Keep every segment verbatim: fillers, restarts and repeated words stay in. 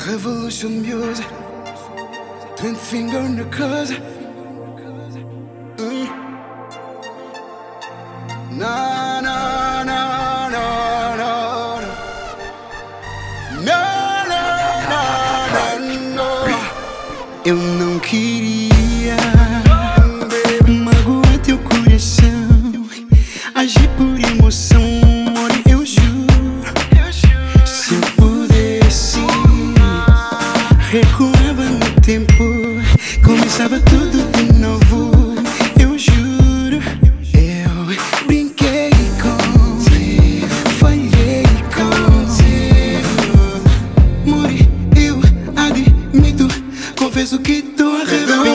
Revolution music, twin finger in the cuz. Mm. Na na na na na na na na na. Eu não queria magoar teu coração, agir por emoção, amor, eu juro. Se eu pudesse, recuava no tempo, começava tudo de novo. Eu juro, eu brinquei contigo, falhei contigo, morri, eu admito, confesso que tô arrependido.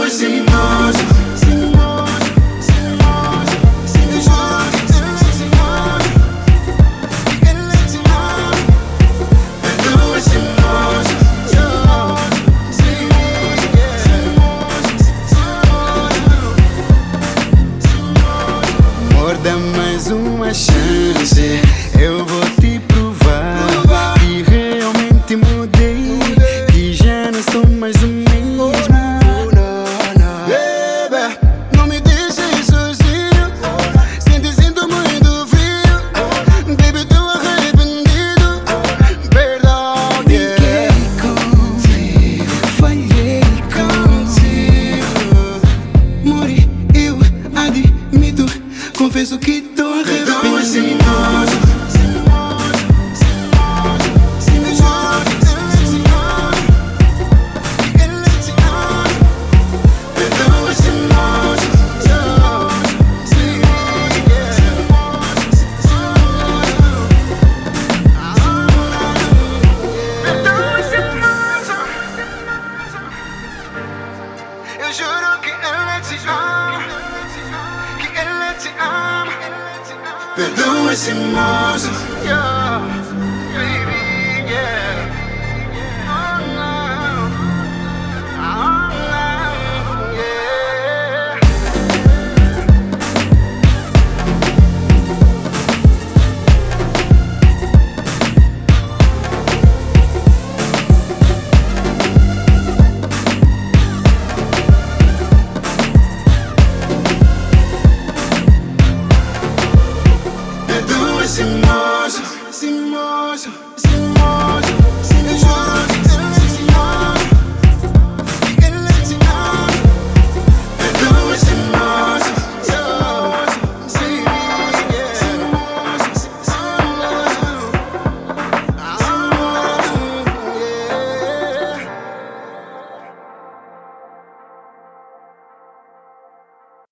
Dá mais uma chance, eu vou te provar que realmente mudei, que já não sou mais o mesmo. Baby, não me deixe sozinho, sinto, sinto muito frio. Baby, tô arrependido, perdão. Brinquei contigo, falhei contigo, morri, eu admito, confesso que tô arrependido. Eu juro que ela te ama, que ela te ama. Perdoa esse moço, yeah.